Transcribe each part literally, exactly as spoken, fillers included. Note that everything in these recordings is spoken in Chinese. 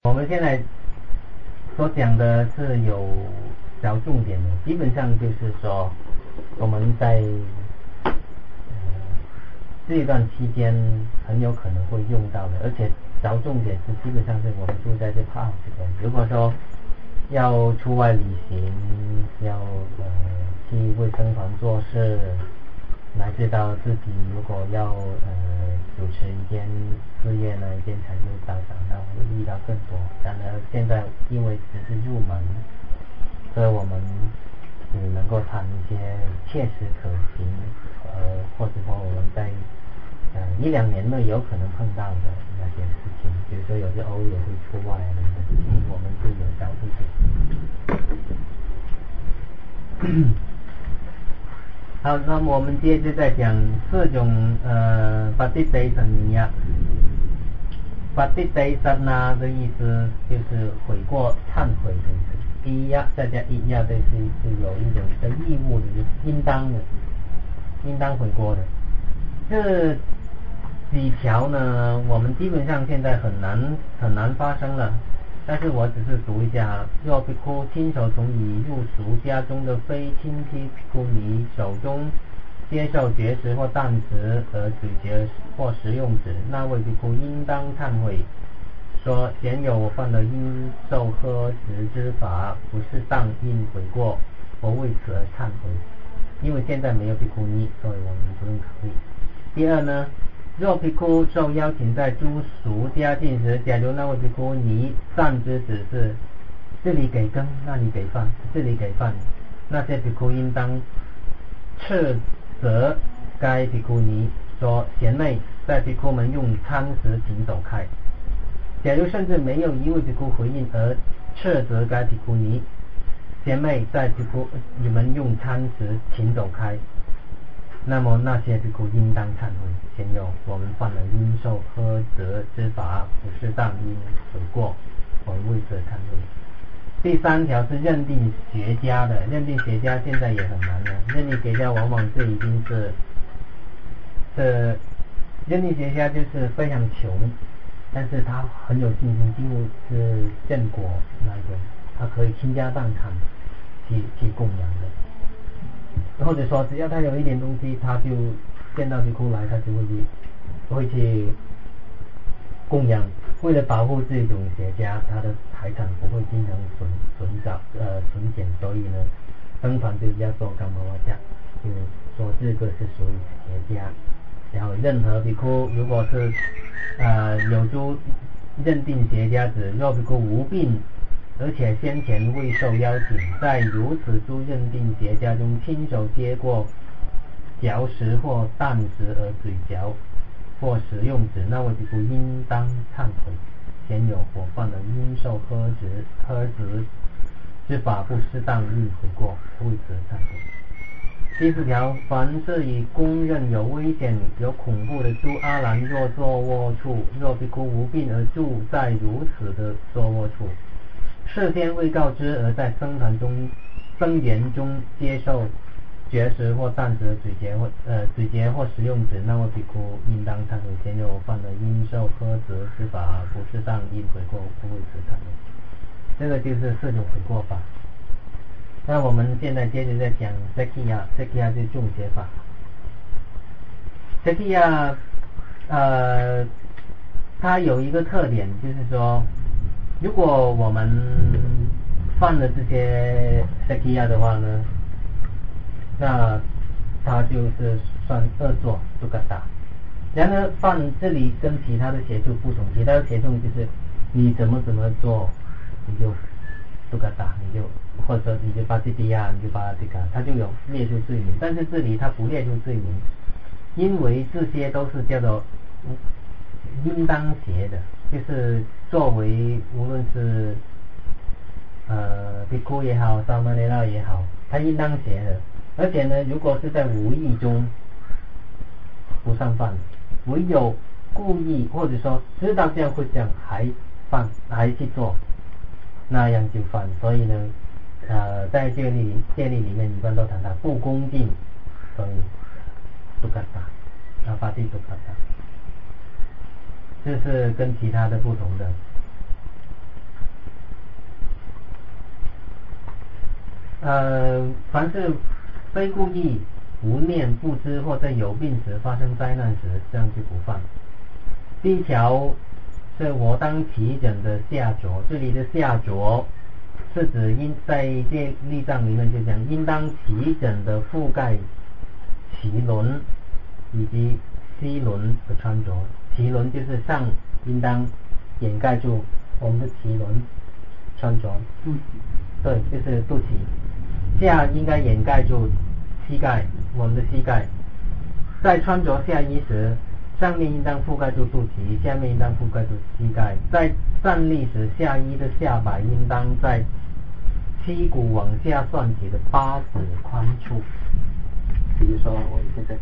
我们现在所讲的是有小重点的，基本上就是说我们在、呃、这一段期间很有可能会用到的，而且小重点是基本上是我们住在这 park 这边，如果说要出外旅行，要呃去卫生团做事，乃至到自己如果要呃主持一件事业呢，一件财务导赏，那会遇到更多。当然现在因为只是入门，所以我们只能够谈一些切实可行，呃或者说我们在呃一两年内有可能碰到的那些事情，比如说有些偶也会出外等等，我们就有小事情。好，那么我们接着再讲四种呃ปฏิเตสัญญา。ปฏิเตสัญญา的意思就是悔过、忏悔的意思。一呀，再加一呀，这是是有一种的义务的，就是应当的，应当悔过的。这几条呢，我们基本上现在很难很难发生了。但是我只是读一下，若ภิ库亲手从已入俗家中的非亲戚ภิ库尼手中接受绝食或啖食而咀嚼或食用时，那位ภิ库应当忏悔，说前有我犯了应受喝食之法，不是当应悔过，我为此而忏悔。因为现在没有ภิ库尼，所以我们不用考虑。第二呢，若ภิ库受邀请在诸俗家进食，假如那位ภิ库尼善知指示，这里给羹，那里给饭，这里给饭，那些ภิ库应当斥责该ภิ库尼，说贤妹，在ภิ库们用餐时请走开。假如甚至没有一位ภิ库回应而斥责该ภิ库尼，贤妹，在ภิ库你们用餐时请走开，那么那些ภิ库应当忏悔，前有我们犯了应受喝责之法，不是当应悔过，我们为此忏悔。第三条是认定学家的，认定学家现在也很难了，认定学家往往是已经是是认定学家就是非常穷，但是他很有信心，几乎是正果那种，他可以倾家荡产去去供养的，或者说只要他有一点东西，他就见到ภิ库来，他就会去会去供养。为了保护这种学家，他的财产不会经常损损少呃损减，所以呢，僧团就要做干嘛价，就说这个是属于学家。然后任何ภิ库如果是呃有诸认定学家子，若ภิ库无病，而且先前未受邀请，在如此诸认定学家中亲手接过嚼食或啖食而咀嚼或食用时，那位ภิ库应当忏悔，前有我犯了应受喝食喝食之法，不适当应悔过，为此忏悔。第四条，凡是以公认有危险有恐怖的诸阿兰若坐卧处，若ภิ库无病而住在如此的坐卧处，事先未告知而在僧团中僧言中接受绝食或啖食咀嚼或呃咀嚼或食用时，那位ภิ库应当忏悔，前有犯了应受喝食之法，不适当应悔过，不为此忏悔。这个就是四种悔过法。那我们现在接着再讲 Sakya，Sakya 就是众邪法。Sakya 呃它有一个特点，就是说如果我们犯了这些 Sakya 的话呢，那它就是算恶作杜嘎达。然而犯这里跟其他的邪术不同，其他的邪术就是你怎么怎么做你就杜嘎达，你就或者说你就巴蒂比亚，你就巴这个，它就有列出罪名。但是这里它不列出罪名，因为这些都是叫做应当邪的，就是作为无论是呃ภิ库也好，萨摩尼拉也好，它应当邪的。而且呢，如果是在无意中不上犯，唯有故意或者说知道这样会这样还犯还去做，那样就犯。所以呢呃在戒律戒律里面一般都谈到不恭敬，所以杜嘎达阿巴蒂杜嘎达，这是跟其他的不同的。 呃，凡是非故意、不念、不知或在有病时发生灾难时，这样就不犯。第一条是我当齐整的下着，这里的下着是指应在这例章里面就讲应当齐整的覆盖脐轮以及膝轮的穿着。脐轮就是上应当掩盖住我们的脐轮穿着， 肚脐， 对，就是肚脐。下应该掩盖住膝盖，我们的膝盖。在穿着下衣时，上面应当覆盖住肚脐，下面应当覆盖住膝盖。在站立时，下衣的下摆应当在膝骨往下算起的八指宽处。比如说我现在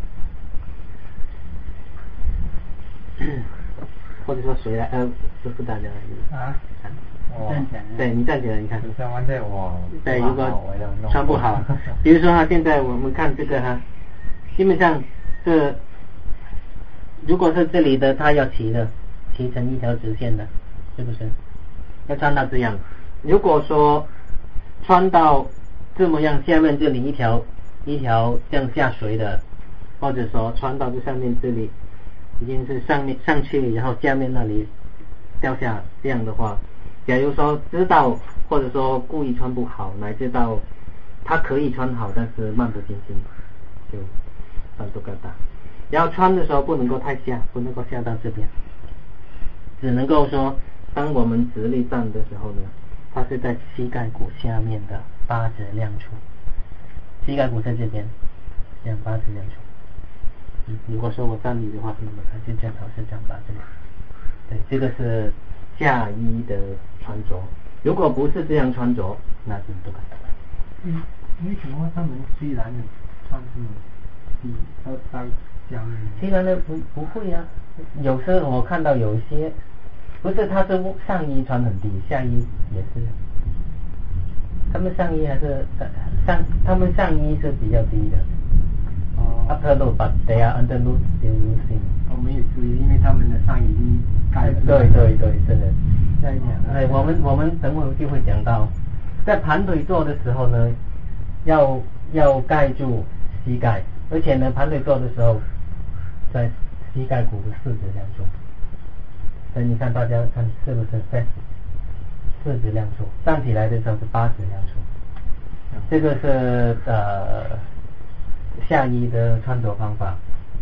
或者说谁来呃师傅大家来啊，我站起来， 对你站起来，你看像完这我对，如果穿不好，比如说哈，现在我们看这个哈，基本上这如果是这里的它要齐的，齐成一条直线的，是不是？要穿到这样。如果说穿到这么样，下面这里一条一条这样下垂的，或者说穿到这上面这里已经是上面上去，然后下面那里掉下，这样的话，假如说知道或者说故意穿不好，乃至到他可以穿好，但是漫不经心，就犯都疙瘩。然后穿的时候不能够太下，不能够下到这边，只能够说当我们直立站的时候呢，它是在膝盖骨下面的八指量处，膝盖骨在这边，这样八指量处。嗯，如果说我站立的话，那么它就正好是这样把这里。对，这个是下衣的穿着。如果不是这样穿着，那是不可能。 嗯，为什么他们虽然穿这么低，要到下面？ 虽然呢不不会啊，有时候我看到有些不是，他是上衣穿很低，下衣也是。他们上衣还是上，他们上衣是比较低的。 哦。 Upper loop, but they are under loop still using. 我们也注意，因为他们的上衣盖住。 对对对，是的。 再讲。 对，我们我们等会就会讲到，在盘腿坐的时候呢，要要盖住膝盖，而且呢，盘腿坐的时候，在膝盖骨的四指两处。所以你看大家看是不是在四指两处？站起来的时候是八指两处。这个是呃下衣的穿着方法。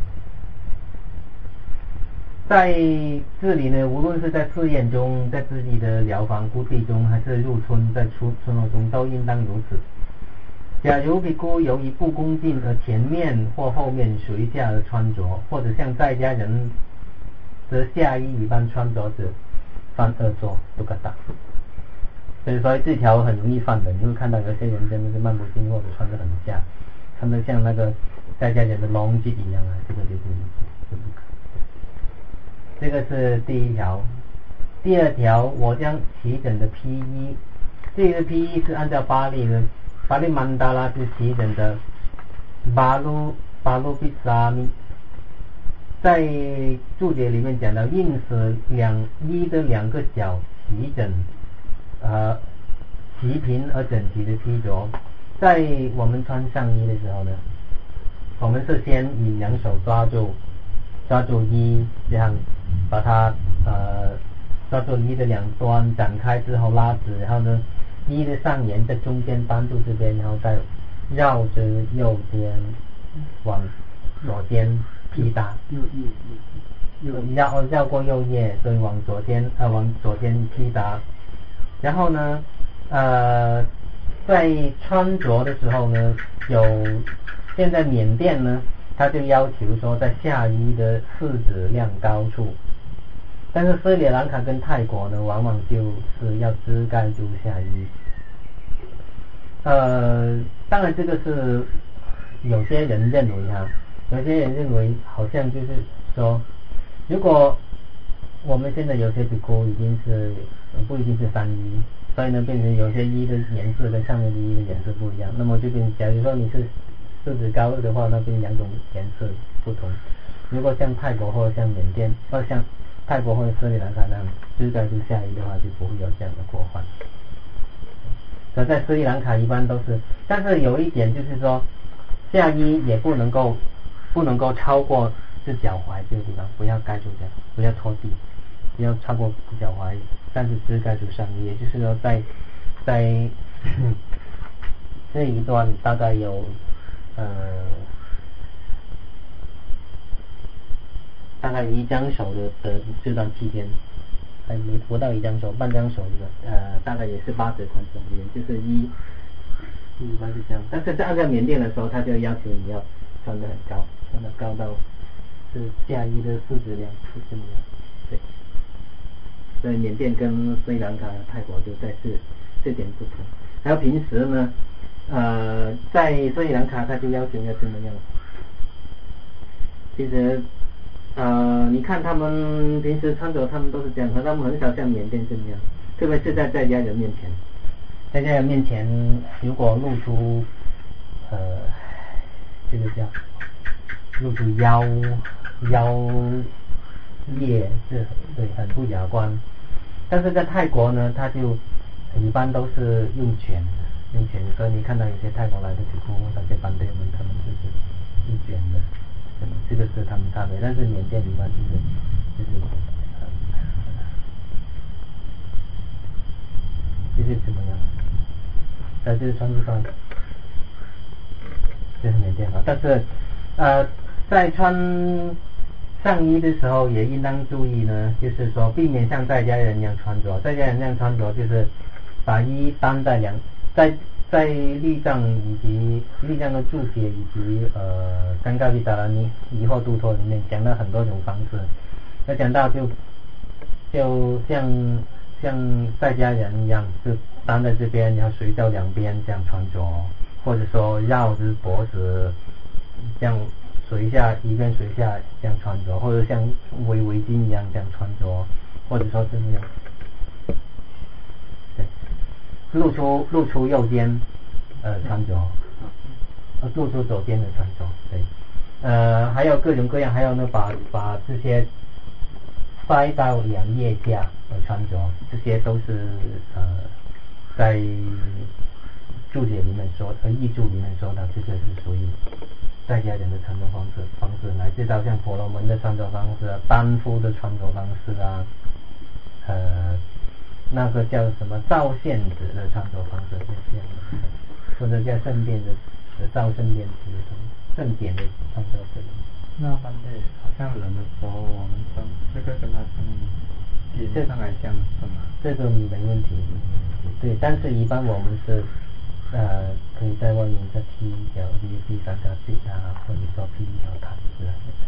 在这里呢，无论是在寺院中，在自己的寮房孤地中，还是入村在村村落中，都应当如此。假如比姑由于不恭敬而前面或后面垂下而穿着，或者像在家人的下衣一般穿着者，犯恶作都可打。所以说这条很容易犯的，你会看到有些人真的是漫不经过的穿得很下，穿得像那个在家人的龙具一样啊，这个就不就不可。这个是第一条。第二条，我将齐整的披衣，这个披衣是按照巴利的巴利曼达拉是齐整的巴鲁巴鲁比萨米，在注解里面讲到，应使两衣的两个角齐整，呃齐平而整齐的披着。在我们穿上衣的时候呢，我们是先以两手抓住抓住衣，这样把它呃抓住衣的两端展开之后拉直，然后呢衣的上沿在中间扳住这边，然后再绕着右边往左边披打， 右右右绕绕过右腋，所以往左边呃往左边披打。然后呢呃在穿着的时候呢，有现在缅甸呢，他就要求说在下衣的四指量高处，但是斯里兰卡跟泰国呢，往往就是要遮盖住下衣。呃，当然这个是有些人认为哈，有些人认为好像就是说，如果我们现在有些比库已经是不一定是三衣，所以呢变成有些衣的颜色跟上面的衣的颜色不一样，那么就变假如说你是四指高的话，那变两种颜色不同。如果像泰国或者像缅甸，或者像泰国或者斯里兰卡那样遮盖住下衣的话，就不会有这样的过患。所以在斯里兰卡一般都是但是有一点就是说，下衣也不能够不能够超过是脚踝这个地方，不要盖住这样，不要拖地，不要超过脚踝，但是只盖住上衣，也就是说在在这一段大概有呃大概一张手的的这段期间，还没不到一张手，半张手的呃大概也是八指宽左右，就是一一般是这样。但是在在缅甸的时候，他就要求你要穿得很高，穿得高到是下衣的四指两是这么样。对，所以缅甸跟斯里兰卡、泰国就在这这点不同。还有平时呢，呃，在斯里兰卡他就要求要这么样。其实。呃，你看他们平时穿着，他们都是这样，他们很少像缅甸这样，特别是在在家人面前，在家人面前如果露出呃这个叫露出腰腰叶是对很不雅观，但是在泰国呢，他就一般都是用卷的，用卷，所以你看到有些泰国来的主顾那些班队们，他们就是用卷的。这个是他们差别，但是缅甸一般就是就是呃就是怎么样，在这个穿着上，这是缅甸嘛。但是呃在穿上衣的时候也应当注意呢，就是说避免像在家人一样穿着，在家人那样穿着就是把衣担在两在。在律藏以及律藏的注解以及呃三嘎比达拉尼疑惑度脱里面讲到很多种方式，要讲到就就像像在家人一样，是担在这边，然后随到两边这样穿着，或者说绕着脖子这样垂下一边垂下这样穿着，或者像围围巾一样这样穿着，或者说这么样。露出露出右肩呃穿着，呃露出左边的穿着，对，呃还有各种各样，还有呢把把这些塞到两腋下的穿着，这些都是呃在注解里面说，呃译注里面说的，这个是属于在家人的穿着方式方式，乃至到像婆罗门的穿着方式，班夫的穿着方式啊，呃。那个叫什么赵献子的穿着方式是这样的，或者叫圣殿的赵圣殿子正典的穿着方式。 那般的好像人的时候，我们穿这个跟他穿叠上来像什么？ 这个没问题，对，但是一般我们是呃可以在外面再披一条，比如披三条线啊，或者说披一条毯子啊。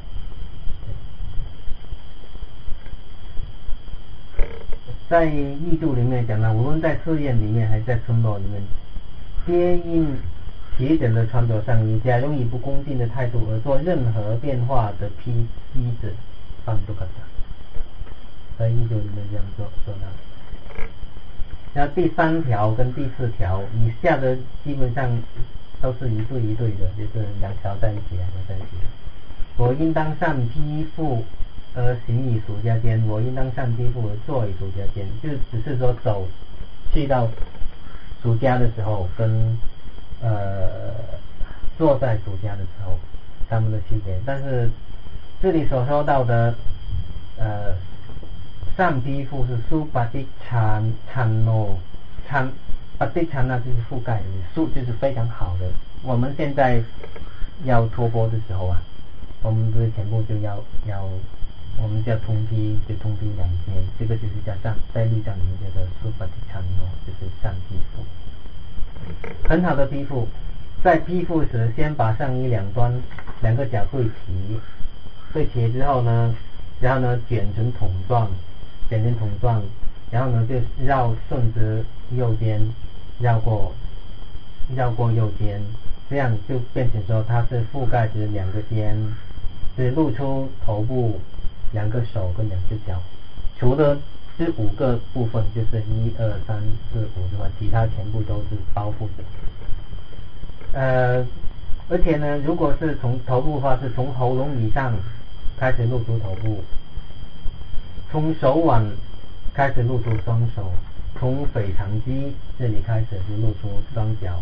在译注里面讲到，无论在寺院里面还是在村落里面，皆因齐整的穿着上衣，假用以不恭敬的态度而做任何变化的披衣子，犯不可得。在译注里面这样做说到。那第三条跟第四条以下的基本上都是一对一对的，就是两条在一起，两条在一起。我应当善披覆而行以俗家间，我应当善披覆而坐以俗家间，就只是说走去到俗家的时候跟呃坐在俗家的时候他们的区别。但是这里所说到的呃善披覆是苏巴蒂찬 찬노 찬巴蒂찬那就是覆盖的，苏就是非常好的。我们现在要脱钵的时候啊，我们不是全部就要要我们叫通披，就通披两边，这个就是叫上在律藏里面叫做苏巴蒂찬 노，就是上披覆，很好的披覆。在披覆时，先把上衣两端两个角对齐，对齐之后呢，然后呢卷成筒状，卷成筒状，然后呢就绕顺着右肩绕过绕过右肩，这样就变成说它是覆盖着两个肩，只露出头部、两个手跟两只脚，除了这五个部分，就是一二三四五之外，其他全部都是包覆的。呃，而且呢，如果是从头部的话，是从喉咙以上开始露出头部，从手腕开始露出双手，从腓肠肌这里开始就露出双脚，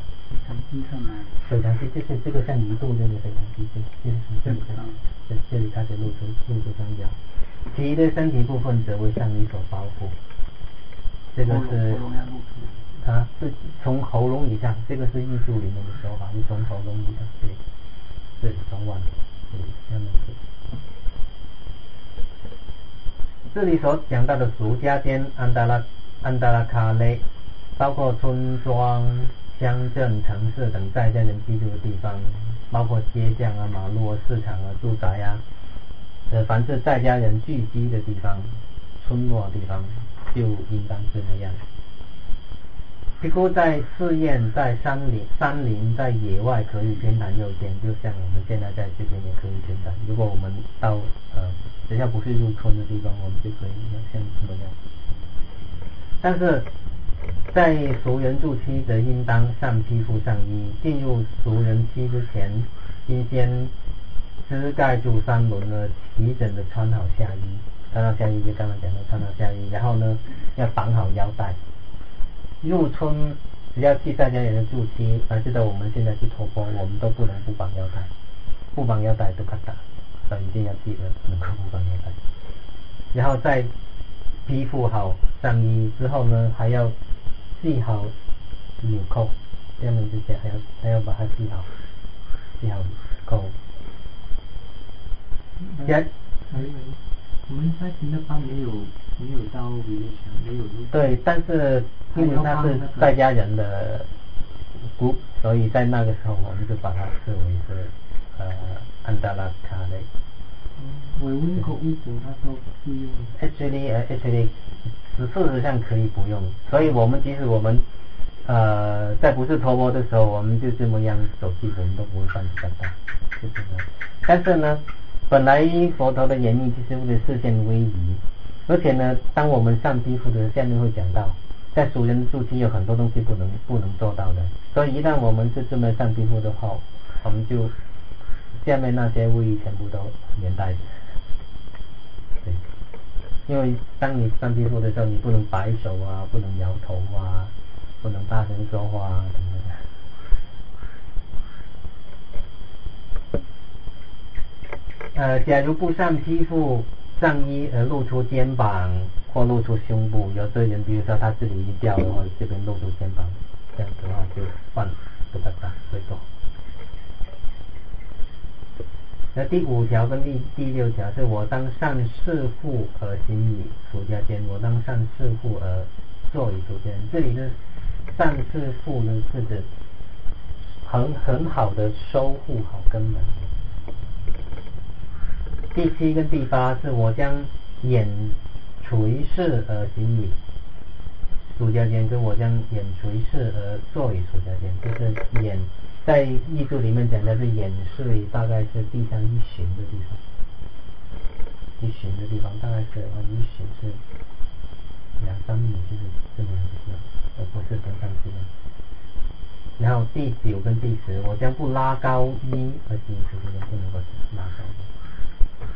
长期上来。 水长期就是这个像鱼肚这个水长期，就就是从这里开始，这这里开始露出露出双脚，其余的身体部分则为上衣所包覆。这个是喉咙要露出。 啊，是从喉咙以上，这个是艺术里面的说法，是从喉咙以上，这里，这里从腕，这里下面是。这里所讲到的俗家间、安达拉、安达拉卡雷，包括村庄、乡镇、城市等在家人居住的地方，包括街巷啊、马路啊、市场啊、住宅啊，呃，凡是在家人聚集的地方、村落的地方，就应当是那样。譬如在寺院、在山林、山林、在野外可以偏袒右肩，就像我们现在在这边也可以偏袒。如果我们到呃只要不是入村的地方，我们就可以像这么样。但是在熟人住期则应当上披覆上衣，进入熟人期之前，应先遮盖住三轮而齐整的穿好下衣，穿好下衣就刚刚讲的穿好下衣，然后呢要绑好腰带。入村只要去在家人的住期，乃至到我们现在去托钵，我们都不能不绑腰带，不绑腰带都咔打，所以一定要记得能够不绑腰带。然后再披覆好上衣之后呢，还要系好纽扣，下面这些还要还要把它系好，系好扣。 还还有，我们在新的班没有没有到比例墙，没有。 对，但是因为他是在家人的group，所以在那个时候我们就把它视为是呃安达拉卡雷。 我问过医生，他说不用。 Actually， 呃 ，actually， 事实上可以不用，所以我们即使我们呃在不是托钵的时候，我们就这么样走进，我们都不会犯比较大，就是这样。但是呢，本来佛陀的言意就是为了视线威仪，而且呢，当我们上披覆的下面会讲到，在熟人住期有很多东西不能不能做到的，所以一旦我们是这么上披覆的话，我们就下面那些威仪全部都连带的。对，因为当你上披覆的时候，你不能摆手啊，不能摇头啊，不能大声说话啊等等。呃，假如不上披覆上衣而露出肩膀或露出胸部，有的人比如说他这里一掉的话，这边露出肩膀，这样的话就犯不大大会多。那第五条跟第第六条是我当上四户而行以出家间，我当上四户而坐以出家间。这里的上四户呢，是指很很好的收护好根门。第七跟第八是我将眼垂视而行以出家间，跟我将眼垂视而坐以出家间，就是眼。在艺术里面讲的是眼是大概是地上一旬的地方，一旬的地方大概是一旬是两三米，就是这么样的地方，而不是登上去的。然后第九跟第十，我将不拉高衣而行出家间，不能够拉高的。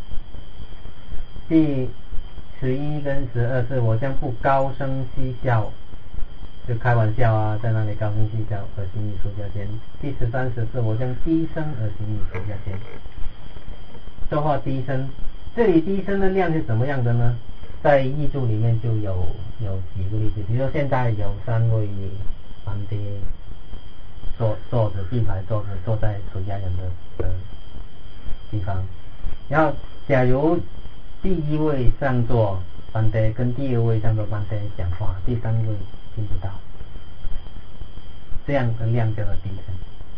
第十一跟十二是我将不高声嬉笑。就开玩笑啊，在那里高声嬉笑而行以出家间。第十三十四，我将低声而行以出家间。说话低声，这里低声的量是怎么样的呢？在译注里面就有有几个例子，比如说现在有三位班爹坐坐着并排坐着坐在出家人的的地方，然后假如第一位上座班爹跟第二位上座班爹讲话，第三位听不到，这样的量叫做低声。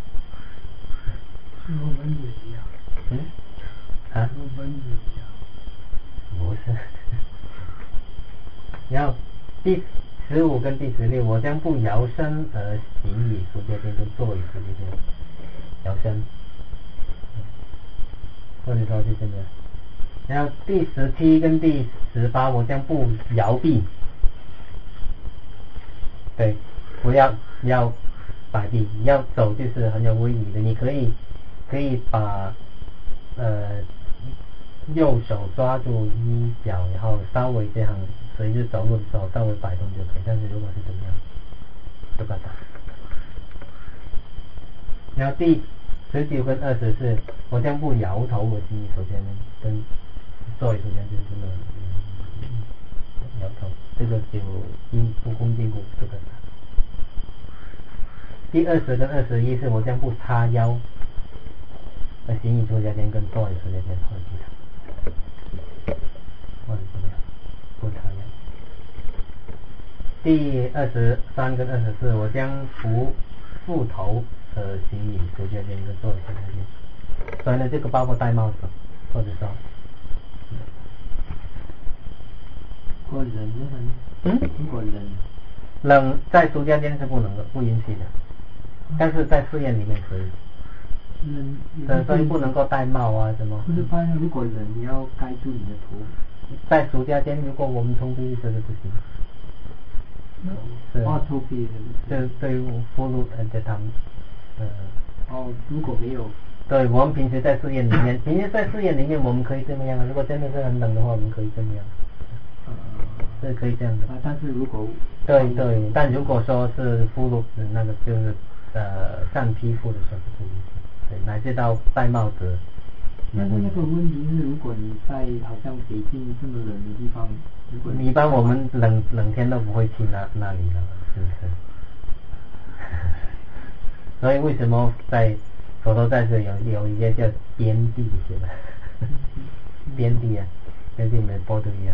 是和蚊子一样。 嗯？啊？ 和蚊子一样。 不是。然后第十五跟第十六，我将不摇身而行以出家间，跟坐以出家间。摇身，或者说是这样。然后第十七跟第十八，我将不摇臂。对，不要要摆臂，要走就是很有威仪的。你可以可以把呃右手抓住衣角，然后稍微这样随着走路的时候稍微摆动就可以。但是如果是怎么样，就不要打。 然后第十九跟二十是我将不摇头我心里首先呢跟座椅首先就是这个摇头，这个就因不恭敬故不得达。第二十跟二十一是我将不叉腰，那行椅出家间跟座椅出家间或者其他，或者怎么样不叉腰。第二十三跟二十四我将不覆头呃行椅出家间跟座椅出家间，所以呢这个包括戴帽子或者说过人的人， 嗯， 过人， 冷在出家间是不能的，不允许的，但是在寺院里面可以。 人， 所以不能够戴帽啊什么。 不是发现如果人你要盖住你的头。 在出家间，如果我们从比这是不行。 是。哦，从比这对于俘虏呃的他们，呃。 哦，如果没有。 对，我们平时在寺院里面，平时在寺院里面我们可以这么样，如果真的是很冷的话，我们可以这么样。是可以这样的， 啊，但是如果对对，但如果说是俘虏那个就是呃上披肤的时候是不允许，对，乃至到戴帽子。 但是那个问题是，如果你在好像北京这么冷的地方，如果一般我们冷冷天都不会去那那里了，是不是？所以为什么在佛陀在这有有一些叫边地是吧？边地啊，跟你们波多一样。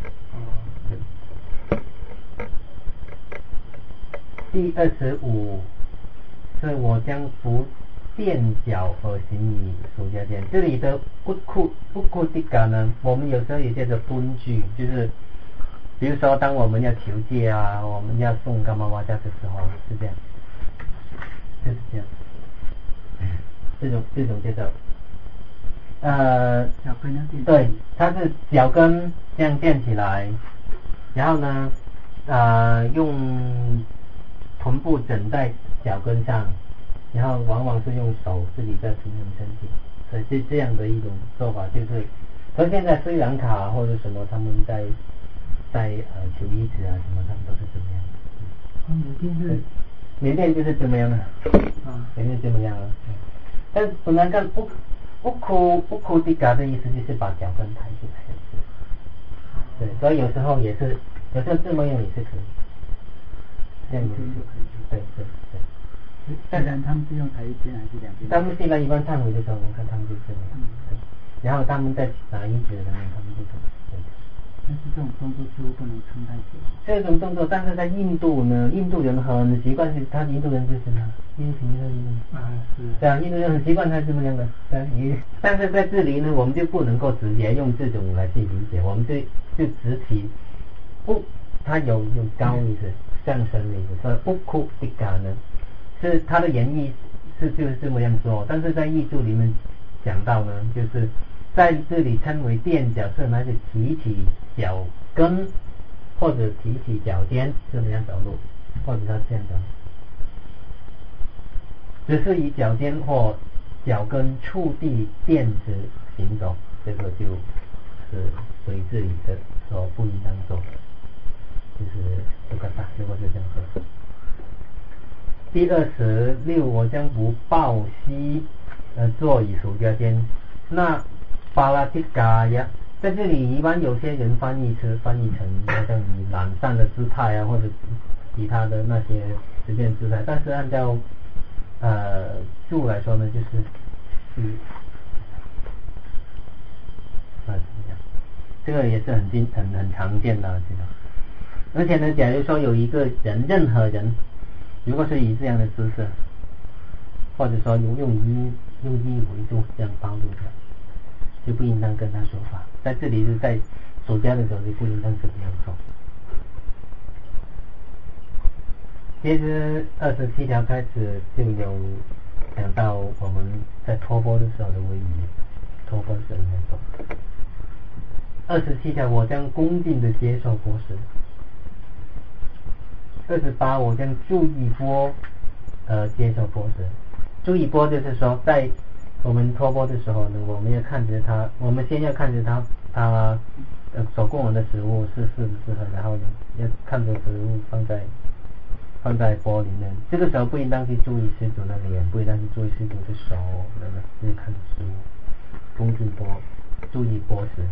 第二十五是我将不垫脚而行以出家间。这里的不库不库迪嘎呢，我们有时候也叫做蹲句，就是比如说当我们要求戒啊，我们要送伽玛瓦加的时候是这样，就是这样，这种这种叫做呃脚跟要垫， 对，它是脚跟这样垫起来，然后呢呃用臀部枕在脚跟上，然后往往是用手自己在平衡身体，所以是这样的一种做法，就是所以现在斯里兰卡或者什么他们在在呃求医子啊什么，他们都是这么样。 啊，缅甸是缅甸就是这么样的， 啊， 缅甸这么样了。但是本来看不不哭不哭迪嘎的意思就是把脚跟抬起来的意思，对，所以有时候也是有时候这么样也是可以。这样也是，对对对。 虽然他们是用台一边还是两边？ 他们现在一般忏悔的时候，我看他们就这样，嗯，对。然后他们在拿衣子的时候，他们就这样。 但是这种动作似乎不能撑太久。 这种动作，但是在印度呢，印度人很习惯，他印度人就是什么？印度人啊是。对啊，印度人很习惯他这么样的。对，但是在这里呢，我们就不能够直接用这种来去理解，我们就就直起不，它有有高意思。上升的意思，所以不哭迪嘎呢，是它的原意是就是这么样说，但是在译注里面讲到呢，就是在这里称为垫脚是那个提起脚跟或者提起脚尖这么样走路，或者他这样走，只是以脚尖或脚跟触地垫直行走，这个就是属于这里的所不应当做。就是这个大，如果是这样说。第二十六，我将不抱膝呃坐以出家间。那巴拉提嘎呀，在这里一般有些人翻译成翻译成好像你懒散的姿态啊，或者其他的那些随便姿态，但是按照呃注来说呢，就是嗯啊这个也是很经很很常见的这个。而且呢，假如说有一个人，任何人，如果是以这样的姿势，或者说用用衣用衣围住这样包住的，就不应当跟他说话。在这里是在出家的时候就不应当这么样做。接着二十七条开始就有讲到我们在托钵的时候的威仪，托钵是怎么样做。二十七条，我将恭敬的接受钵食。二十八，我将注意钵呃接受钵食。注意钵就是说，在我们托钵的时候呢，我们要看着它，我们先要看着它，它呃所供养的食物是适不适合，然后呢要看着食物放在放在钵里面。这个时候不应当去注意施主的脸，不应当去注意施主的手，就是看食物，恭敬钵，注意钵时。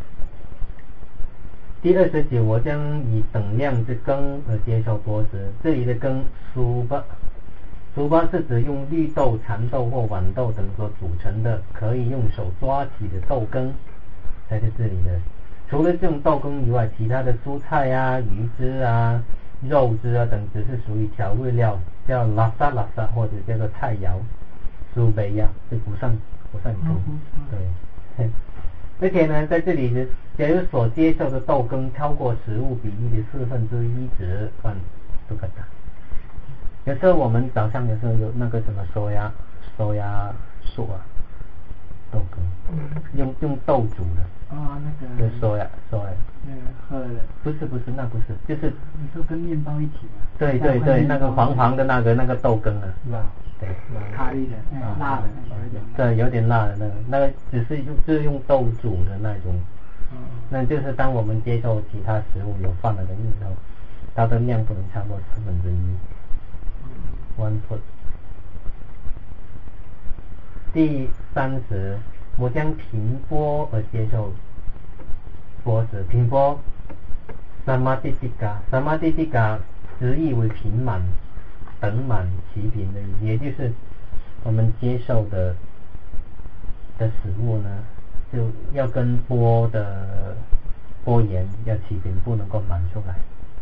第二十九，我将以等量之羹而接受钵时。这里的羹苏巴，苏巴是指用绿豆、蚕豆或豌豆等所组成的，可以用手抓起的豆羹，才是这里的。除了这种豆羹以外，其他的蔬菜啊、鱼汁啊、肉汁啊等，只是属于调味料，叫拉萨拉萨或者叫做菜肴、苏贝呀，是不上不上羹。对。而且呢，在这里的，假如所接受的豆羹超过食物比例的四分之一值，算不可打。有时候我们早上有时候有那个什么收呀收呀素啊豆羹，嗯、用用豆煮的。 哦，那个。 就收呀收呀。 那个喝的。 不是不是，那不是，就是你说跟面包一起吗？ 对对对，那个黄黄的那个那个豆羹啊。是吧？对。 咖喱的，嗯、辣的，有点。 对，有点辣的那个，那个只是用就是用豆煮的那种。嗯。那就是当我们接受其他食物有放了的时候，它的量不能超过四分之一。one foot。第三十，我将平钵而接受钵时。平钵 samadittika samadittika 直译为平满、等满、齐平的意思，也就是我们接受的的食物呢，就要跟钵的钵沿要齐平，不能够满出来。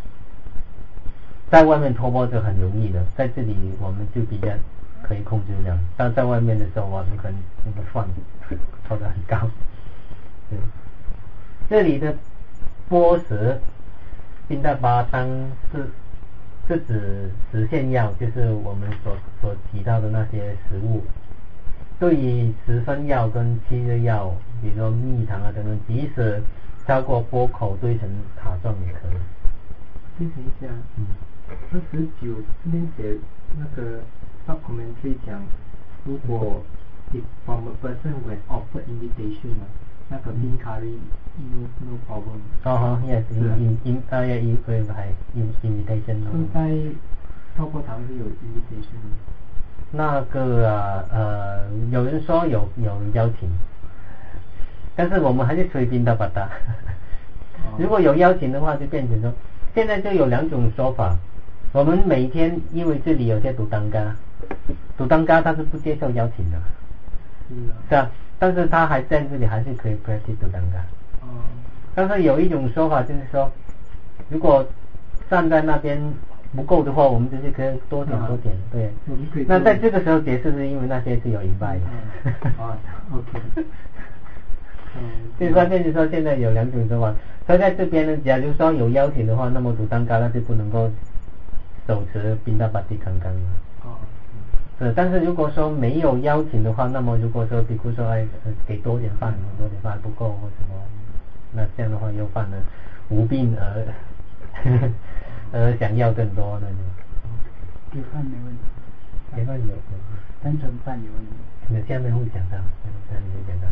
在外面托钵就很容易的，在这里我们就比较可以控制量。但在外面的时候，我们可能那个饭托得很高。对，这里的钵时，宾达巴当是是指实现药，就是我们所所提到的那些食物。对于十分药跟七日药，比如说蜜糖啊等等，即使超过钵口堆成塔状也可以。 先等一下，嗯。二十九这边写那个 documentary 讲，如果 if from a person when offered invitation 嘛，那个 bean curry no no problem。 哦好 yes in in 啊 yeah in 会还 in invitation。 现在透过堂是有 invitation。 那个啊呃有人说有有邀请，但是我们还是随便的把它。如果有邀请的话，就变成说，现在就有两种说法。我们每天因为这里有些独当家，独当家他是不接受邀请的， 是啊， 是啊，但是他还在这里还是可以 practice 独当家。哦。但是有一种说法就是说，如果站在那边不够的话，我们就是可以多点多点，对。 我们可以。 那在这个时候解释是因为那些是有 invite 的。 啊 ，OK。 嗯，就是说，就是说，现在有两种说法。所以在这边呢，假如说有邀请的话，那么独当家那就不能够手持宾达巴蒂康康了。哦。是，但是如果说没有邀请的话，那么如果说比如说哎给多点饭，多点饭不够或什么，那这样的话又犯了无病而而想要更多那种。 给饭没问题。 给饭有。 单纯饭有问题。 那下面会讲到，下面会讲到。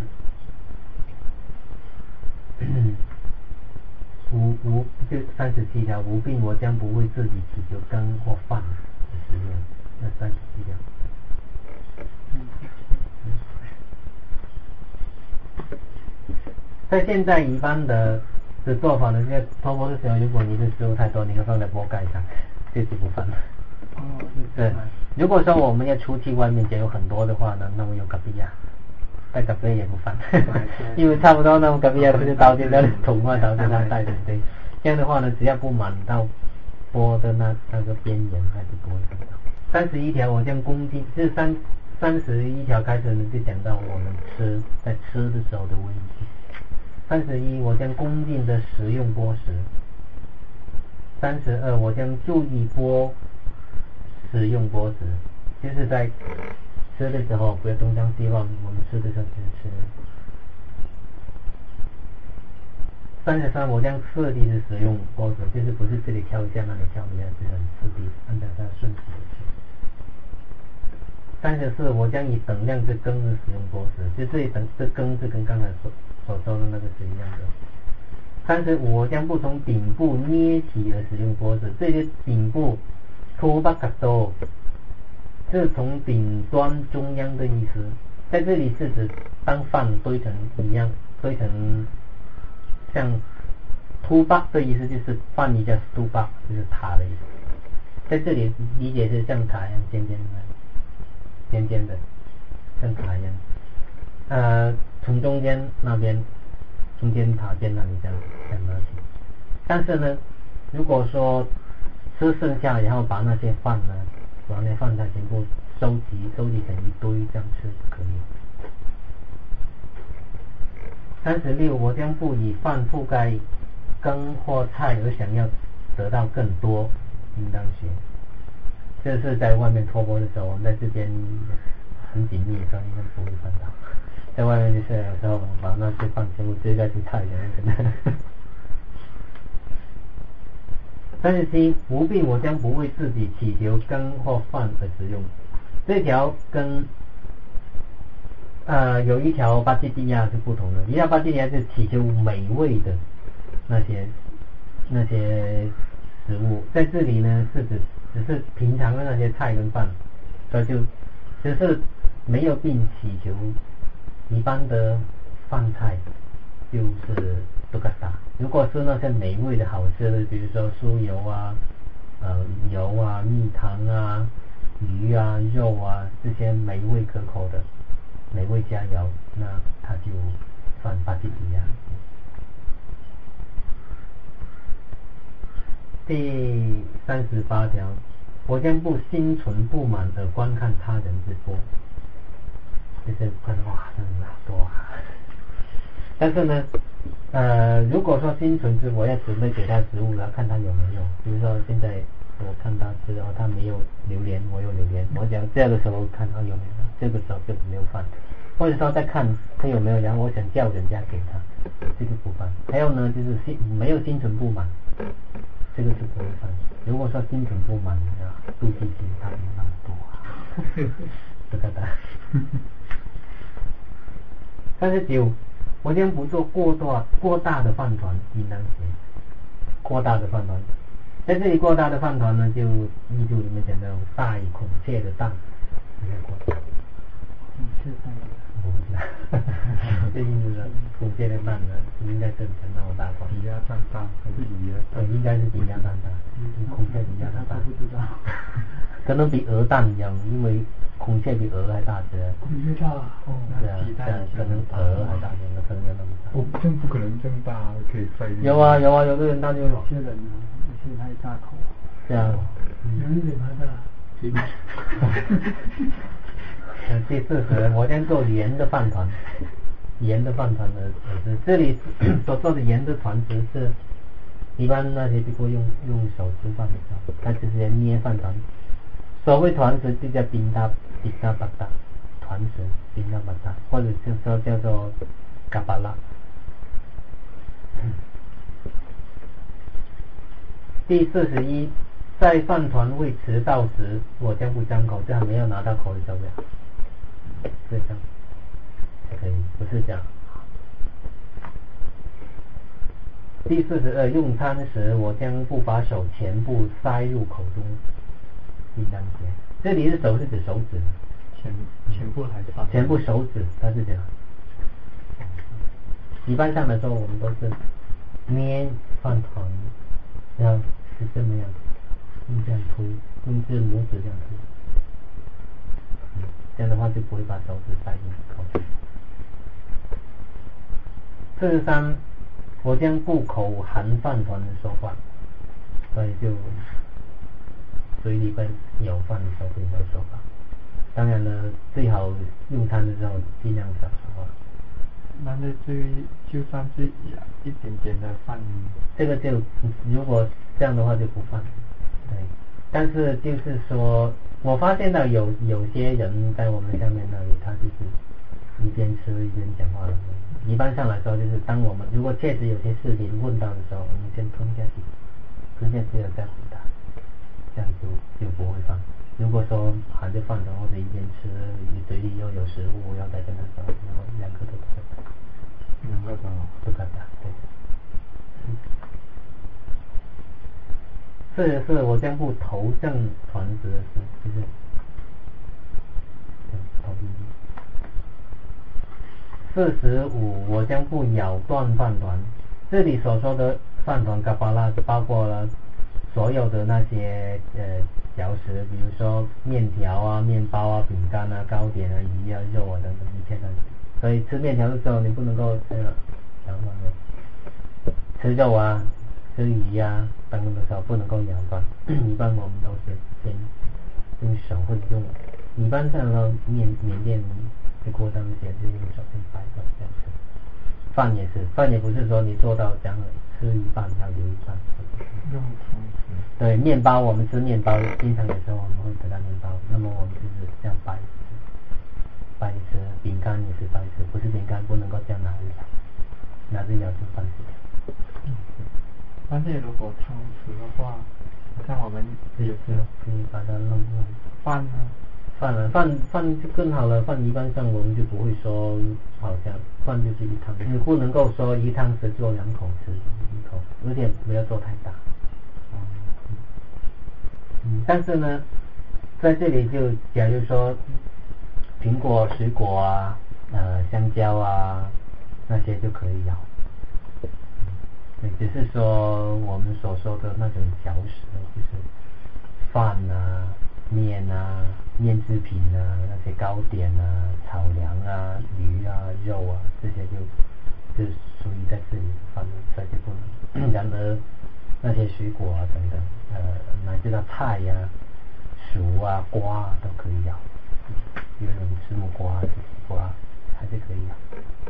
无无就三十七条，无病我将不为自己祈求羹或饭的食用，那三十七条。在现在一般的的做法呢，在托钵的时候，如果你的食物太多，你会放在钵盖上，就是不放了。哦，对。如果说我们要出去外面就有很多的话呢，那么有隔壁呀。带咖啡也不放，因为差不多那么咖啡啊，就倒进那桶啊，倒进那袋子对。这样的话呢，只要不满到钵的那那个边缘，还是不会看到。三十一条，我将恭敬，这三三十一条开始呢，就讲到我们吃在吃的时候的问题。三十一，我将恭敬的食用钵时。三十二，我将注意钵食用钵时，就是在吃的时候不要东张西望，我们吃的时候就是吃。三十三，我将次第的使用钵时，就是不是这里挑一下那里挑一下，是很次第，按照它顺序的吃。三十四，我将以等量之羹而使用钵时，就这里等这羹是跟刚才所所说的那个是一样的。三十五，我将不从顶部捏起而使用钵时，这些顶部图巴卡多是从顶端中央的意思，在这里是指当饭堆成一样，堆成像图巴的意思就是翻译叫图巴，就是塔的意思。在这里理解是像塔一样尖尖的，尖尖的，像塔一样。呃，从中间那边，中间塔尖那里这样这样拿起。但是呢，如果说吃剩下，然后把那些饭呢，把那些饭菜全部收集收集成一堆这样吃可以。三十六，我将不以饭覆盖羹或菜而想要得到更多，应当学。这是在外面托钵的时候，我们在这边很紧密的时候，应该不会看到。在外面就是有时候把那些饭全部堆在去菜里面。三十七，不必我将不为自己祈求羹或饭而使用。这条跟呃有一条巴基蒂亚是不同的，一条巴基蒂亚是祈求美味的那些那些食物，在这里呢是指只是平常的那些菜跟饭，所以就只是没有并祈求一般的饭菜，就是杜卡达。如果是那些美味的好吃的，比如说酥油啊、呃油啊、蜜糖啊、鱼啊、肉啊，这些美味可口的美味佳肴，那它就算巴基蒂亚。第三十八条，我将不心存不满而观看他人之波，就是看哇，真的好多啊！但是呢，呃，如果说心存之，我要准备给他食物了，看他有没有。比如说现在我看他吃，然后他没有榴莲，我有榴莲，我想这个时候看他有没有，这个时候就没有饭。或者说再看他有没有，然后我想叫人家给他，这个不犯。还有呢，就是心没有心存不满，这个是不会犯。如果说心存不满啊，妒忌心他没那么多啊，这个的。三十九，我将不做过大过大的饭团，应当学。过大的饭团，在这里过大的饭团呢，就依据里面讲的大于孔雀的蛋，这个过大。 孔雀蛋。 我不知道，这意思是孔雀的蛋呢，应该是很那么大块。 比鸭蛋大还是比鸭蛋？ 应该是比鸭蛋大，比孔雀比鸭蛋大。 不知道。 可能比鹅蛋一样，因为孔雀比鹅还大只。 孔雀大哦， 对啊，对啊，可能鹅还大点，可能有那么大。 哦，这样不可能这样大，可以塞。 有啊有啊，有的人他就有些人呢，有些太大口。 对啊。 有一点蛮大。 呃，第四十，我将做盐的饭团，盐的饭团的是这里所做的盐的团子是，一般那些people用用手吃饭的时候，他直接捏饭团。所谓团子就叫冰达冰达巴达，团子冰达巴达，或者就说叫做嘎巴拉。第四十一，在饭团未迟到时，我将不张口，这还没有拿到口里受不了。是这样，可以，不是这样。第四十二，用餐时我将不把手全部塞入口中，应当学。这里是手是指手指， 全全部还放？ 全部手指，它是这样。一般上来说，我们都是捏饭团，然后是这么样，用这样推，用这拇指这样推。这样的话就不会把手指塞进口中。四十三，我将不口含饭团的说话，所以就嘴里边有饭的时候不应该说话。当然了，最好用餐的时候尽量少说话。 那那这就算是一点点的饭， 这个就如果这样的话就不犯。对，但是就是说。我发现到有有些人在我们下面那里，他就是一边吃一边讲话的。一般上来说，就是当我们如果确实有些事情问到的时候，我们先吞下去，吞下去了再回答，这样就就不会放。如果说含着饭团或者一边吃，你嘴里又有食物，要再跟他说，然后两个都不可打， 两个都不可打，对。 是是我将不投正传食的事，就是投进去。四十五，我将不咬断饭团。这里所说的饭团嘎巴拉包括了所有的那些呃嚼食，比如说面条啊、面包啊、饼干啊、糕点啊、鱼啊、肉啊等等一切东西。所以吃面条的时候，你不能够这个咬断的。吃肉啊、吃鱼啊等等的时候，不能够咬断。一般我们都是先用手或者用，一般上到面缅甸的锅上面写是用手先掰断这样吃。饭也是，饭也不是说你做到这样吃一半要留一半。 用汤匙。 对，面包我们吃面包，经常有时候我们会吃到面包，那么我们就是这样掰吃，掰吃。饼干也是掰吃，不是饼干不能够这样拿着咬，拿着咬就饭吃掉。 嗯，但是如果汤匙的话，像我们也是可以把它弄弄。 饭呢？ 饭了，饭饭就更好了。饭一般上我们就不会说，好像饭就是一汤，你不能够说一汤匙做两口吃，一口，而且不要做太大。嗯，嗯但是呢，在这里就假如说苹果、水果啊、呃香蕉啊那些就可以咬。嗯，只是说我们所说的那种嚼食，就是饭啊。面啊、面制品啊、那些糕点啊、草粮啊、鱼啊、肉啊，这些就就属于在这里的范围，所以就不能。然而那些水果啊等等，呃，乃至到菜呀、啊、薯啊、瓜啊都可以咬。有人吃木瓜、吃西瓜还是可以咬。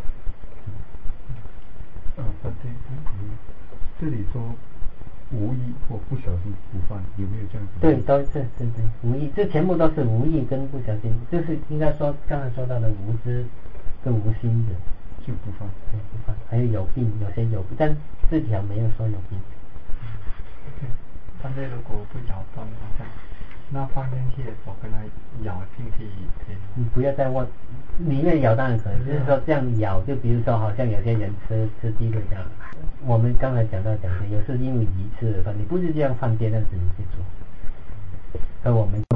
呃，反正这里说。无意或不小心触犯，有没有这样子？ 对，都是对对，无意，这全部都是无意跟不小心，就是应该说刚才说到的无知跟无心的， 就不犯。 对，不犯。还有有病，有些有病，但这条没有说有病。 对，但是如果不咬断的话，那放进去的时候跟它咬进去可以。 你不要再问，里面咬当然可以，就是说这样咬，就比如说好像有些人吃吃鸡腿这样。我们刚才讲到讲的，有时因为鱼翅的饭，你不是这样饭店，但是你去做，而我们。